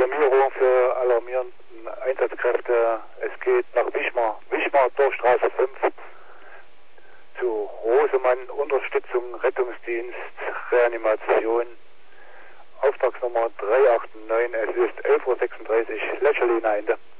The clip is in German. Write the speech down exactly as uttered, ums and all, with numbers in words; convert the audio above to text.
Alarmierung für alarmierenden Einsatzkräfte. Es geht nach Wichmar, Wichmar Dorfstraße fünf zu Rosemann, Unterstützung, Rettungsdienst, Reanimation. Auftragsnummer drei acht neun, es ist elf Uhr sechsunddreißig, Lächerlineinde.